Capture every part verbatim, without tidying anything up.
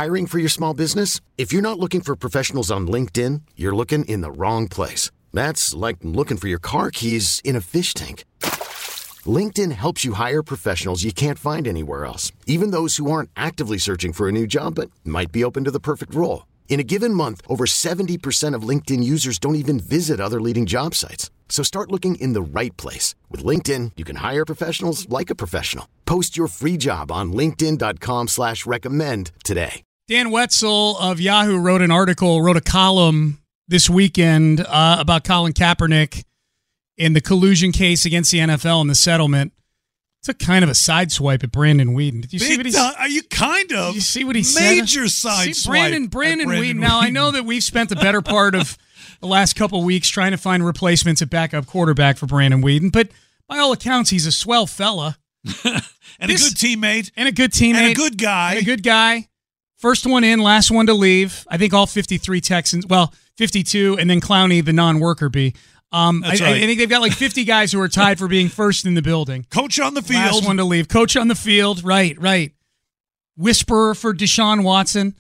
Hiring for your small business? If you're not looking for professionals on LinkedIn, you're looking in the wrong place. That's like looking for your car keys in a fish tank. LinkedIn helps you hire professionals you can't find anywhere else, even those who aren't actively searching for a new job but might be open to the perfect role. In a given month, over seventy percent of LinkedIn users don't even visit other leading job sites. So start looking in the right place. With LinkedIn, you can hire professionals like a professional. Post your free job on linkedin.com slash recommend today. Dan Wetzel of Yahoo wrote an article, wrote a column this weekend uh, about Colin Kaepernick in the collusion case against the N F L and the settlement. It's a kind of a sideswipe at Brandon Weeden. Did you Big see what he said? Are you kind of? Did you see what he said? Major sideswipe. Brandon, Brandon, Brandon Weeden. Now, I know that we've spent the better part of the last couple of weeks trying to find replacements at backup quarterback for Brandon Weeden, but by all accounts, he's a swell fella. and this, a good teammate. And a good teammate. And a good guy. And a good guy. First one in, last one to leave. I think all fifty-three Texans, well, fifty-two, and then Clowney, the non-worker bee. Um, I, That's right. I think they've got like fifty guys who are tied for being first in the building. Coach on the field. Last one to leave. Coach on the field. Right, right. Whisperer for Deshaun Watson.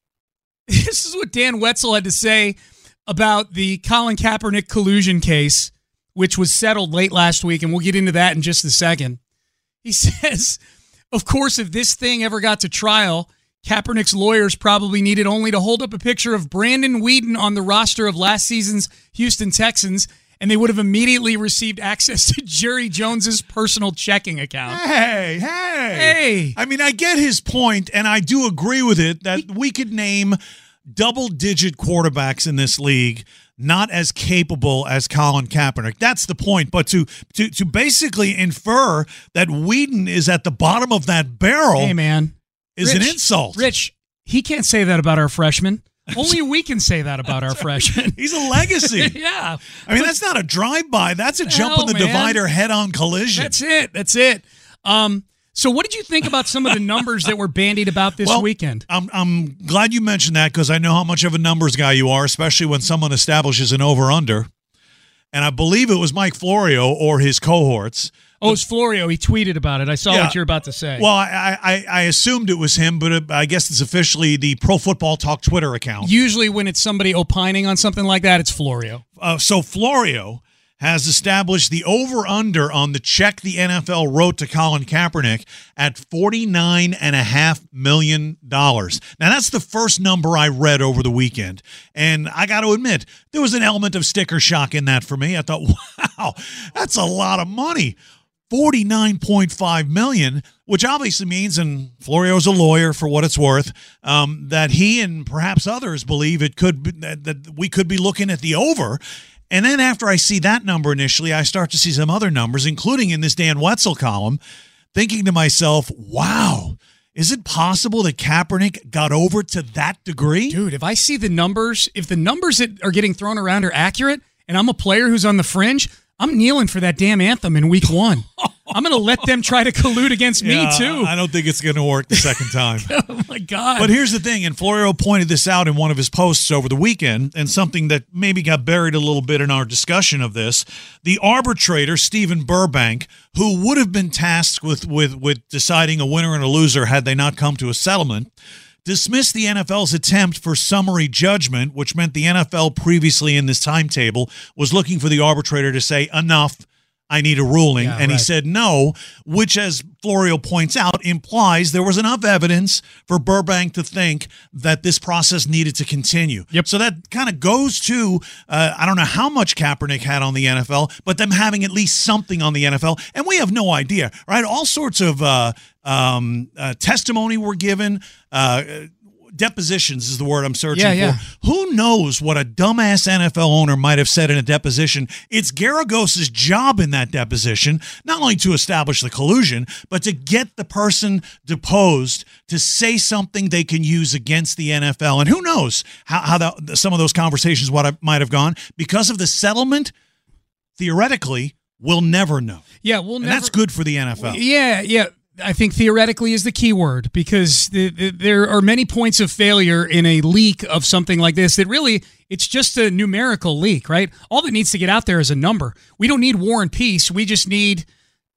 This is what Dan Wetzel had to say about the Colin Kaepernick collusion case, which was settled late last week, and we'll get into that in just a second. He says, of course, if this thing ever got to trial, Kaepernick's lawyers probably needed only to hold up a picture of Brandon Weeden on the roster of last season's Houston Texans, and they would have immediately received access to Jerry Jones's personal checking account. Hey, hey. Hey. I mean, I get his point, and I do agree with it that we could name double-digit quarterbacks in this league not as capable as Colin Kaepernick. That's the point. But to to to basically infer that Weeden is at the bottom of that barrel Hey, man. is Rich, an insult. Rich, he can't say that about our freshmen. Only we can say that about our freshmen. He's a legacy. Yeah. I mean, that's not a drive-by. That's a jump hell, in the man? divider head-on collision. That's it. That's it. Um, so what did you think about some of the numbers that were bandied about this well, weekend? I'm I'm glad you mentioned that because I know how much of a numbers guy you are, especially when someone establishes an over-under. And I believe it was Mike Florio or his cohorts. Oh, it's Florio. He tweeted about it. I saw Yeah. what you're about to say. Well, I, I I assumed it was him, but it, I guess it's officially the Pro Football Talk Twitter account. Usually when it's somebody opining on something like that, it's Florio. Uh, so Florio has established the over-under on the check the N F L wrote to Colin Kaepernick at forty-nine point five million dollars. Now, that's the first number I read over the weekend. And I got to admit, there was an element of sticker shock in that for me. I thought, wow, that's a lot of money. forty-nine point five million dollars, which obviously means, and Florio's a lawyer for what it's worth, um, that he and perhaps others believe it could be, that, that we could be looking at the over. And then after I see that number initially, I start to see some other numbers, including in this Dan Wetzel column, thinking to myself, wow, is it possible that Kaepernick got over to that degree? Dude, if I see the numbers, if the numbers that are getting thrown around are accurate, and I'm a player who's on the fringe, I'm kneeling for that damn anthem in week one. I'm going to let them try to collude against yeah, me, too. I don't think it's going to work the second time. Oh, my God. But here's the thing, and Florio pointed this out in one of his posts over the weekend, and something that maybe got buried a little bit in our discussion of this. The arbitrator, Stephen Burbank, who would have been tasked with, with, with deciding a winner and a loser had they not come to a settlement, dismissed the N F L's attempt for summary judgment, which meant the N F L previously in this timetable was looking for the arbitrator to say, enough, I need a ruling. Yeah, and right. he said no, which, as Florio points out, implies there was enough evidence for Burbank to think that this process needed to continue. Yep. So that kind of goes to, uh, I don't know how much Kaepernick had on the N F L, but them having at least something on the N F L. And we have no idea, right? All sorts of uh, um, uh, testimony were given. Uh, depositions is the word I'm searching Yeah, yeah. for. Who knows what a dumbass N F L owner might have said in a deposition? It's Garagos's job in that deposition, not only to establish the collusion, but to get the person deposed to say something they can use against the N F L. And who knows how, how the, some of those conversations what might have gone. Because of the settlement, theoretically, we'll never know. Yeah, we'll and never. that's good for the N F L. Yeah, yeah. I think theoretically is the key word because the, the, there are many points of failure in a leak of something like this that really it's just a numerical leak, right? All that needs to get out there is a number. We don't need war and peace. We just need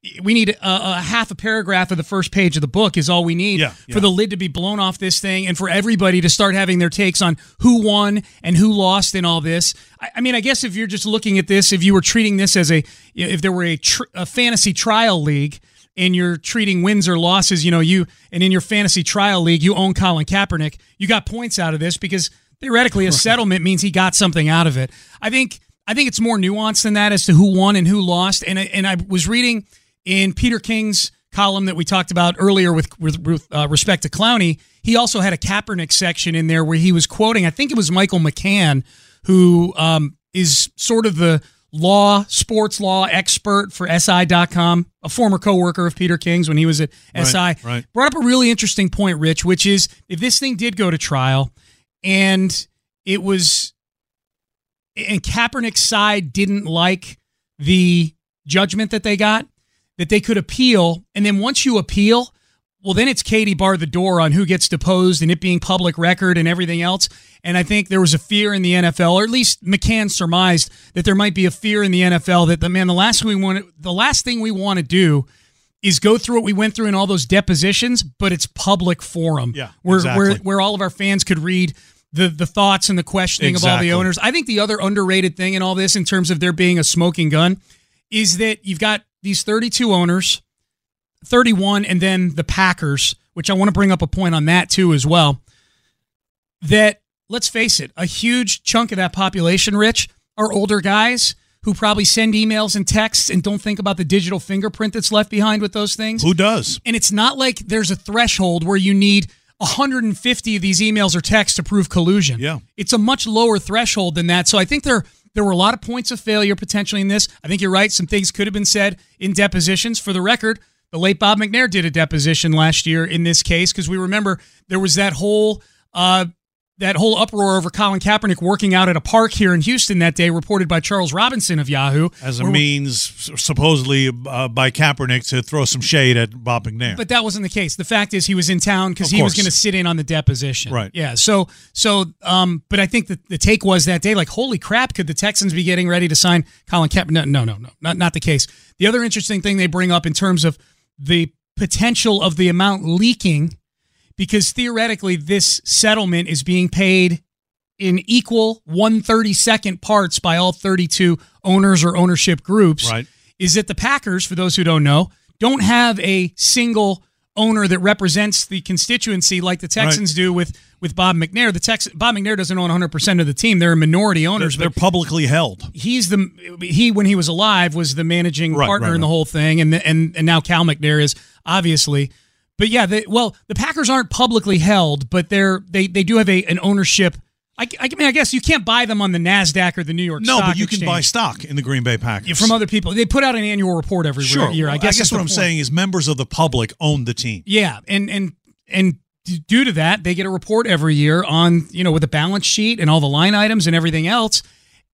we need a, a half a paragraph of the first page of the book is all we need yeah, yeah. for the lid to be blown off this thing and for everybody to start having their takes on who won and who lost in all this. I, I mean, I guess if you're just looking at this, if you were treating this as a, if there were a, tr- a fantasy trial league and you're treating wins or losses, you know, you, and in your fantasy trial league, you own Colin Kaepernick, you got points out of this because theoretically a settlement means he got something out of it. I think, I think it's more nuanced than that as to who won and who lost. And I, and I was reading in Peter King's column that we talked about earlier with, with, with uh, respect to Clowney, he also had a Kaepernick section in there where he was quoting, I think it was Michael McCann, who um, is sort of the law, sports law expert for S I dot com, a former coworker of Peter King's when he was at right, S I. Right. Brought up a really interesting point, Rich, which is if this thing did go to trial and it was, and Kaepernick's side didn't like the judgment that they got, that they could appeal, and then once you appeal, well, then it's Katie bar the door on who gets deposed and it being public record and everything else. And I think there was a fear in the N F L, or at least McCann surmised that there might be a fear in the N F L that the man, the last we want, the last thing we want to do is go through what we went through in all those depositions, but it's public forum, yeah, where exactly. where where all of our fans could read the the thoughts and the questioning exactly. of all the owners. I think the other underrated thing in all this, in terms of there being a smoking gun, is that you've got these thirty-two owners, thirty-one, and then the Packers, which I want to bring up a point on that too as well, that, let's face it, a huge chunk of that population, Rich, are older guys who probably send emails and texts and don't think about the digital fingerprint that's left behind with those things. Who does? And it's not like there's a threshold where you need one hundred fifty of these emails or texts to prove collusion. Yeah. It's a much lower threshold than that. So I think there There were a lot of points of failure potentially in this. I think you're right. Some things could have been said in depositions. For the record, the late Bob McNair did a deposition last year in this case because we remember there was that whole uh, that whole uproar over Colin Kaepernick working out at a park here in Houston that day, reported by Charles Robinson of Yahoo. As a means, supposedly, uh, by Kaepernick to throw some shade at Bob McNair. But that wasn't the case. The fact is he was in town because he was going to sit in on the deposition. Right. Yeah. So, so, um, but I think that the take was that day, like, holy crap, could the Texans be getting ready to sign Colin Kaepernick? No, no, no, no, not, not the case. The other interesting thing they bring up in terms of the potential of the amount leaking, because theoretically this settlement is being paid in equal one thirty-second parts by all thirty-two owners or ownership groups, right. is that the Packers, for those who don't know, don't have a single owner that represents the constituency like the Texans right. do with, with Bob McNair. The Tex- Bob McNair doesn't own one hundred percent of the team. They're minority owners. They're, they're publicly held. He's the he when he was alive was the managing right, partner right, in the right. whole thing, and and and now Cal McNair is obviously. But yeah, they, well, the Packers aren't publicly held, but they're they they do have a an ownership. I, I mean, I guess you can't buy them on the NASDAQ or the New York no, Stock but you Exchange. can buy stock in the Green Bay Packers. From other people. They put out an annual report every sure. year. I guess, I guess what I'm point. saying is members of the public own the team. Yeah, and and and due to that, they get a report every year on, you know, with a balance sheet and all the line items and everything else.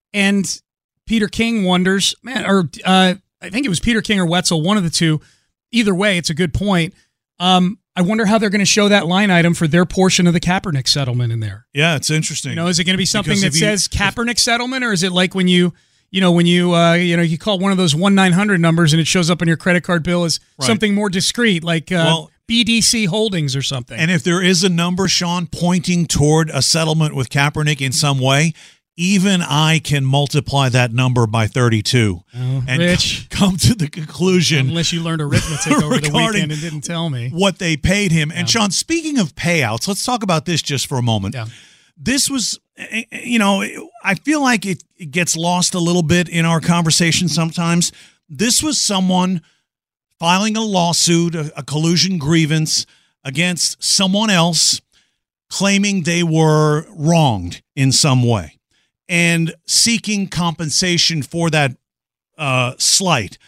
And Peter King wonders, man, or uh, I think it was Peter King or Wetzel, one of the two. Either way, it's a good point. Um, I wonder how they're going to show that line item for their portion of the Kaepernick settlement in there. Yeah, it's interesting. You know, is it going to be something Because that if you- says Kaepernick settlement, or is it like when you, you know, when you, uh, you know, you call one of those one nine hundred numbers and it shows up on your credit card bill as Right. something more discreet, like uh, Well- B D C Holdings or something? And if there is a number, Sean, pointing toward a settlement with Kaepernick in some way, even I can multiply that number by thirty-two Oh, and Rich. c- come to the conclusion Unless you learned arithmetic over the regarding weekend and didn't tell me. what they paid him. And Sean, speaking of payouts, let's talk about this just for a moment. Yeah. This was, you know, I feel like it, it gets lost a little bit in our conversation sometimes. This was someone filing a lawsuit, a, a collusion grievance against someone else, claiming they were wronged in some way and seeking compensation for that uh, slight.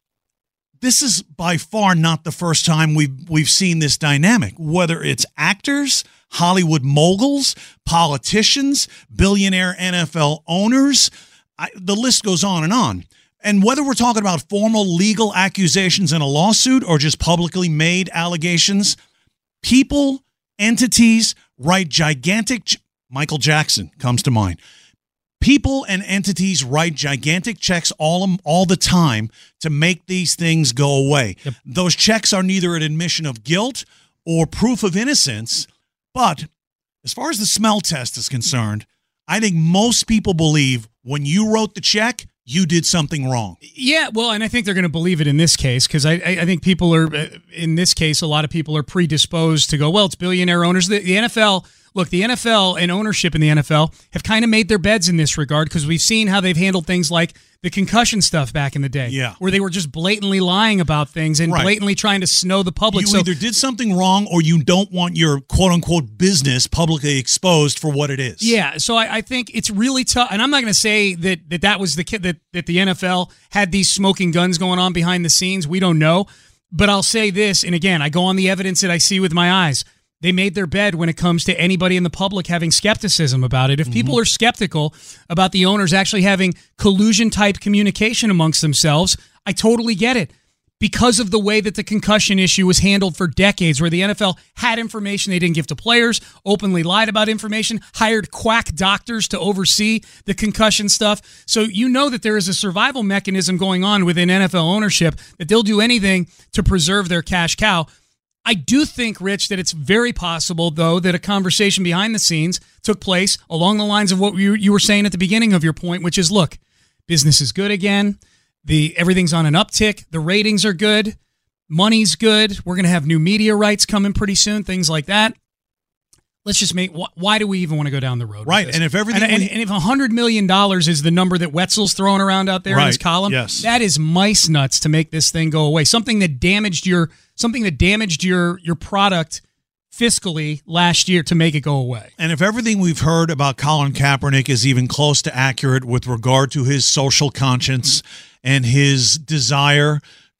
This is by far not the first time we've we've seen this dynamic, whether it's actors, Hollywood moguls, politicians, billionaire N F L owners. I, the list goes on and on. And whether we're talking about formal legal accusations in a lawsuit or just publicly made allegations, people, entities write gigantic. Michael Jackson comes to mind. People and entities write gigantic checks all all the time to make these things go away. Yep. Those checks are neither an admission of guilt or proof of innocence, but as far as the smell test is concerned, I think most people believe when you wrote the check, you did something wrong. Yeah, well, and I think they're going to believe it in this case because I, I think people are, in this case, a lot of people are predisposed to go, well, it's billionaire owners. The, the N F L, look, the N F L and ownership in the N F L have kind of made their beds in this regard because we've seen how they've handled things like the concussion stuff back in the day, yeah, where they were just blatantly lying about things and right. blatantly trying to snow the public. You so, either did something wrong or you don't want your quote-unquote business publicly exposed for what it is. Yeah, so I, I think it's really tough, and I'm not going to say that, that that was the kid that, that the N F L had these smoking guns going on behind the scenes. We don't know, but I'll say this, and again, I go on the evidence that I see with my eyes. They made their bed when it comes to anybody in the public having skepticism about it. If mm-hmm. people are skeptical about the owners actually having collusion-type communication amongst themselves, I totally get it. Because of the way that the concussion issue was handled for decades, where the N F L had information they didn't give to players, openly lied about information, hired quack doctors to oversee the concussion stuff. So you know that there is a survival mechanism going on within N F L ownership, that they'll do anything to preserve their cash cow. I do think, Rich, that it's very possible, though, that a conversation behind the scenes took place along the lines of what you, you were saying at the beginning of your point, which is, look, business is good again. The everything's on an uptick. The ratings are good. Money's good. We're going to have new media rights coming pretty soon, things like that. Let's just make, wh- why do we even want to go down the road? Right, and if everything... And, and, and if one hundred million dollars is the number that Wetzel's throwing around out there right. in his column, yes. that is mice nuts to make this thing go away. Something that damaged your something that damaged your your product fiscally last year to make it go away. And if everything we've heard about Colin Kaepernick is even close to accurate with regard to his social conscience and his desire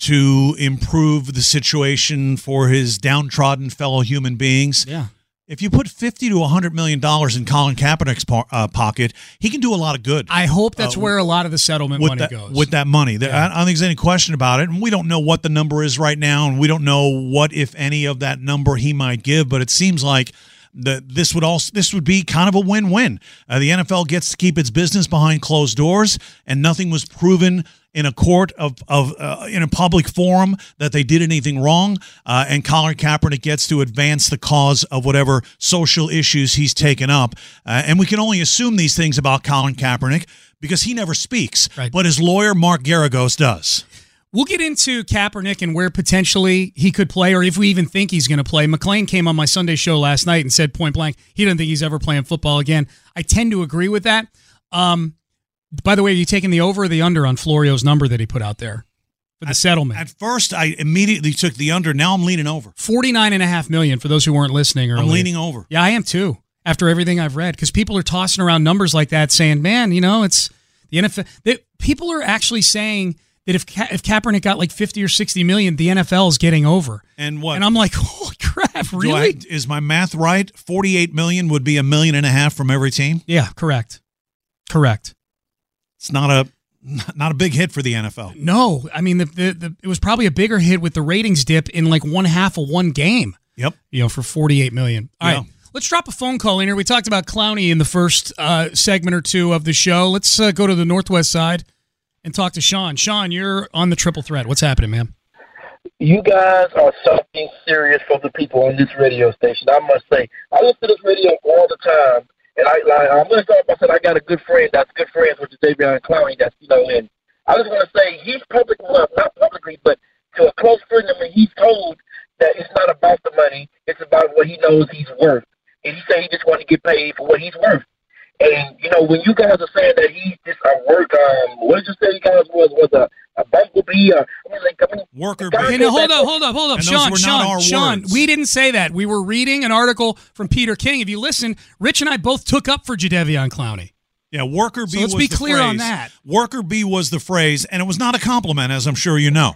to improve the situation for his downtrodden fellow human beings... Yeah. If you put fifty to one hundred million dollars in Colin Kaepernick's po- uh, pocket, he can do a lot of good. I hope that's uh, where a lot of the settlement money that, goes. With that money. Yeah. I, I don't think there's any question about it. And we don't know what the number is right now, and we don't know what, if any, of that number he might give. But it seems like the, this would also this would be kind of a win-win. Uh, the N F L gets to keep its business behind closed doors, and nothing was proven in a court of of uh, in a public forum that they did anything wrong, uh, and Colin Kaepernick gets to advance the cause of whatever social issues he's taken up. Uh, and we can only assume these things about Colin Kaepernick because he never speaks, right. but his lawyer, Mark Geragos, does. We'll get into Kaepernick and where potentially he could play, or if we even think he's going to play. McClain came on my Sunday show last night and said point blank he doesn't think he's ever playing football again. I tend to agree with that. Um, By the way, are you taking the over or the under on Florio's number that he put out there for the at, settlement? At first, I immediately took the under. Now I'm leaning over. forty-nine and a half million for those who weren't listening earlier. I'm leaning over. Yeah, I am too, after everything I've read, because people are tossing around numbers like that saying, man, you know, it's the N F L. They, people are actually saying that if Ka- if Kaepernick got like fifty or sixty million, the N F L is getting over. And what? And I'm like, holy crap, really? I, is my math right? forty-eight million would be a million and a half from every team? Yeah, correct. Correct. It's not a not a big hit for the N F L. No, I mean the, the the it was probably a bigger hit with the ratings dip in like one half of one game. Yep. You know, for forty-eight million. All yeah. right, let's drop a phone call in here. We talked about Clowney in the first uh, segment or two of the show. Let's uh, go to the Northwest side and talk to Sean. Sean, you're on the triple threat. What's happening, man? You guys are something serious for the people on this radio station. I must say, I listen to this radio all the time. And I, like, I'm going to start by saying I got a good friend that's good friends with Jadeveon Clowney. That's, you know, and I just want to say he's public, well, not publicly, but to a close friend of mine, he's told that it's not about the money. It's about what he knows he's worth. And he said he just wanted to get paid for what he's worth. And, you know, when you guys are saying that he's just a work, um, what did you say you guys was, was a, a bumblebee? Uh, I mean, like, I mean, worker bee. Hey, no, hold up, hold up, hold up. And Sean, those were not Sean, our Sean, words. we didn't say that. We were reading an article from Peter King. If you listen, Rich and I both took up for Jadeveon Clowney. Yeah, worker bee so let's was be the clear phrase. on that. Worker bee was the phrase, and it was not a compliment, as I'm sure you know.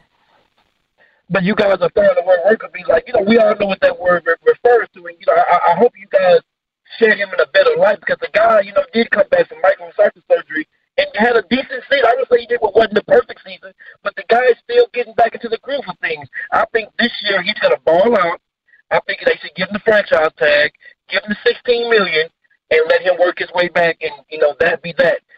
But you guys are throwing the word worker bee. Like, you know, we all know what that word re- refers to. And, you know, I, I hope you guys share him in a better light because the guy, you know, did come back from microsurgery surgery and had a decent season. I would say he did what wasn't the perfect season, but the guy is still getting back into the groove of things. I think this year he's going to ball out. I think they should give him the franchise tag, give him the sixteen million dollars, and let him work his way back, and, you know, that be that.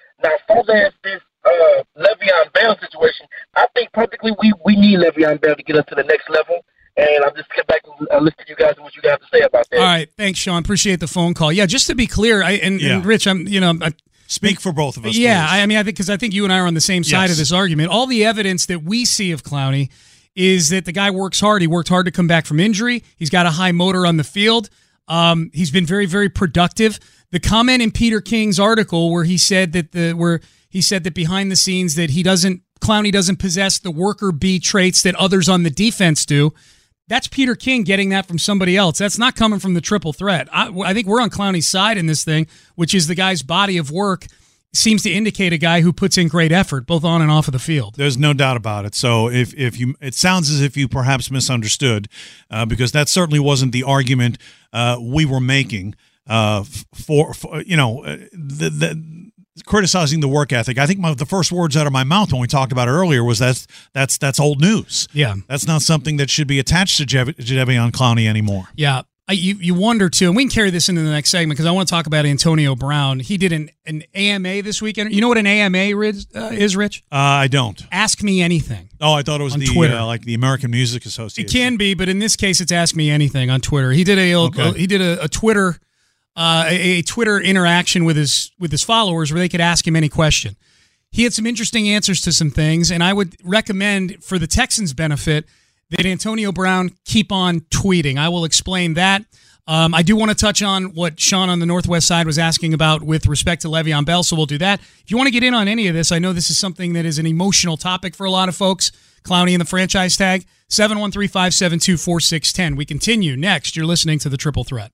far as this uh, Le'Veon Bell situation, I think perfectly we, we need Le'Veon Bell to get us to the next level. And I'll just get back and uh, listen to you guys and what you guys have to say about that. All right. Thanks, Sean. Appreciate the phone call. Yeah, just to be clear, I, and, yeah. and Rich, I'm, you know, I, Speak for both of us. Yeah, please. I mean, I think because I think you and I are on the same side yes. of this argument. All the evidence that we see of Clowney is that the guy works hard. He worked hard to come back from injury. He's got a high motor on the field. Um, he's been very, very productive. The comment in Peter King's article where he said that the where he said that behind the scenes that he doesn't Clowney doesn't possess the worker bee traits that others on the defense do. That's Peter King getting that from somebody else. That's not coming from the triple threat. I, I think we're on Clowney's side in this thing, which is the guy's body of work seems to indicate a guy who puts in great effort, both on and off of the field. There's no doubt about it. So if if you, it sounds as if you perhaps misunderstood, uh, because that certainly wasn't the argument uh, we were making uh, for, for you know the the. criticizing the work ethic. I think my, the first words out of my mouth when we talked about it earlier was that's that's that's old news. Yeah, that's not something that should be attached to Jev- Jadeveon Clowney anymore. Yeah, I, you you wonder too, and we can carry this into the next segment because I want to talk about Antonio Brown. He did an an A M A this weekend. You know what an A M A is, uh, is Rich? Uh, I don't. Ask Me Anything. Oh, I thought it was on the Twitter. Uh, like the American Music Association. It can be, but in this case, it's Ask Me Anything on Twitter. He did a okay. he did a, a Twitter. Uh, a, a Twitter interaction with his with his followers where they could ask him any question. He had some interesting answers to some things, and I would recommend for the Texans' benefit that Antonio Brown keep on tweeting. I will explain that. Um, I do want to touch on what Sean on the Northwest side was asking about with respect to Le'Veon Bell, so we'll do that. If you want to get in on any of this, I know this is something that is an emotional topic for a lot of folks. Clowney and the franchise tag, seven one three, five seven two, four six one zero. We continue next. You're listening to The Triple Threat.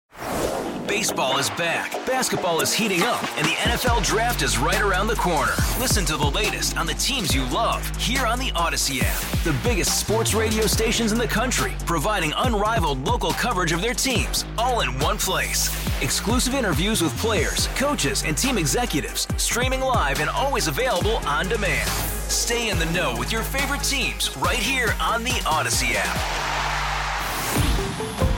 Baseball is back, basketball is heating up, and the N F L Draft is right around the corner. Listen to the latest on the teams you love here on the Odyssey app. The biggest sports radio stations in the country, providing unrivaled local coverage of their teams, all in one place. Exclusive interviews with players, coaches, and team executives, streaming live and always available on demand. Stay in the know with your favorite teams right here on the Odyssey app.